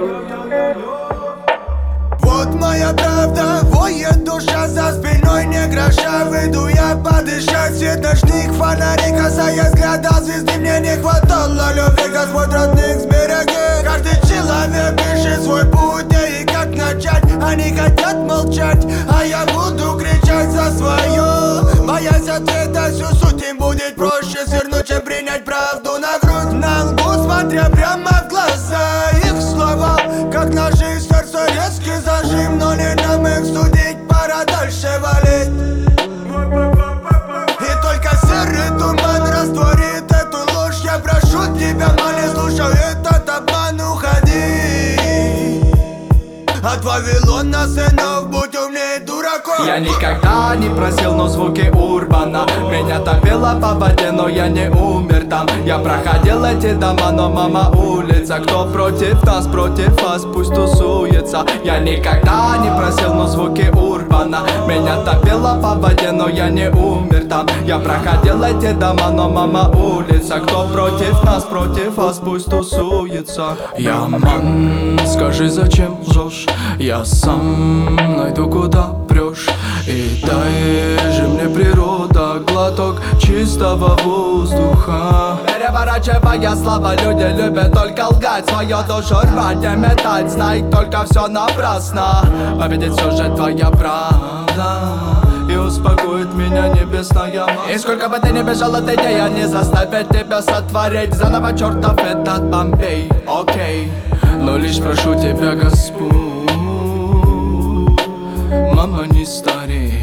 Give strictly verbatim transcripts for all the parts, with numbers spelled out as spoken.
Вот моя правда, воет душа за спиной, не гроша. Выйду я подышать, свет ночных фонарей, касаясь взгляда звезды. Мне не хватало любви, Господь родных сбереги. Каждый человек пишет свой путь, и как начать. Они хотят молчать, а я буду кричать за свое. Боясь ответа, всю суть им будет проще свернуть, чем принять правду на грудь. На лбу, смотря прямо в глаза, их слова, как ножи, сердце резкий зажим. Но не нам их судить, пора дальше валить. И только серый туман растворит эту ложь. Я прошу тебя, моли, слушай этот обман, уходи от Вавилона, сынов, будь умнее дураков. Я никогда не просил, но звуки урбана меня топило по воде, но я не умер там. Я проходил эти дома, но мама улица. Кто против нас, против вас, пусть тусуется. Я никогда не просил, но звуки урбана меня топило по воде, но я не умер там. Я проходил эти дома, но мама улица. Кто против нас, против вас, пусть тусуется. Я ман, скажи, зачем лжешь? Я сам найду, куда прешь. И дай же мне природа глоток чистого воздуха. Переворачивая слова, люди любят только лгать, свою душу рвать и метать. Знай только все напрасно, победит все же твоя правда и успокоит меня небесная мать. И сколько бы ты ни бежал от идеи, не заставят тебя сотворить заново чертов этот Бомбей. Окей, но лишь прошу тебя, Господь, мама, не старей,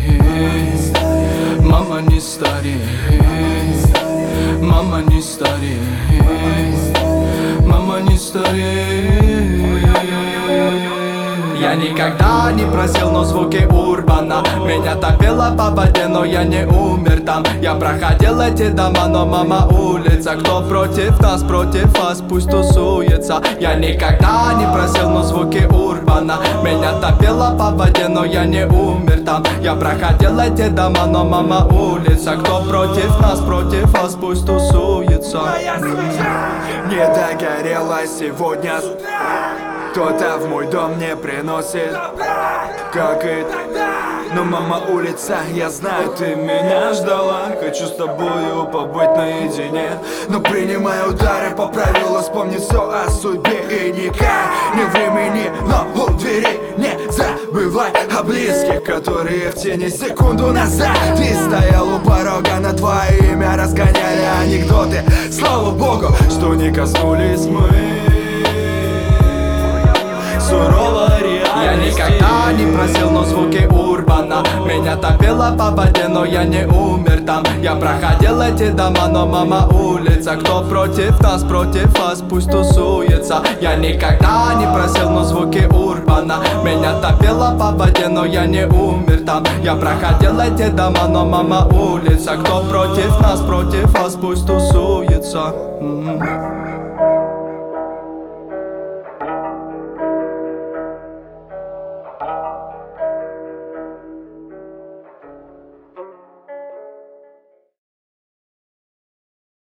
мама, не старей, мама, не старей, мама, не старей. Я никогда не просил, но звуки урбана меня топило по воде, но я не умер там. Я проходил эти дома, но мама улица. Кто против нас, против вас, пусть тусуется. Я никогда не просил, но звуки урбана меня топило по воде, но я не умер там. Я проходил эти дома, но мама улица. Кто против нас, против вас, пусть тусуется. Не догорела сегодня, кто-то в мой дом не приносит, как и но мама улица, я знаю, ты меня ждала. Хочу с тобою побыть наедине, но принимай удары по правилу, вспомни все о судьбе. И никак не времени, но у двери не забывай о близких, которые в тени секунду назад ты стоял у порога, на твое имя разгоняли анекдоты. Слава Богу, что не коснулись мы суровой реальности. Я никогда не просил, но звуки урбана меня топило по воде, но я не умер там. Я проходил эти дома, но мама улица. Кто против нас, против вас, пусть тусуется. Я никогда не просил, но звуки урбана меня топило по воде, но я не умер там. Я проходил эти дома, но мама улица. Кто против нас, против вас, пусть тусуется. Mm-hmm.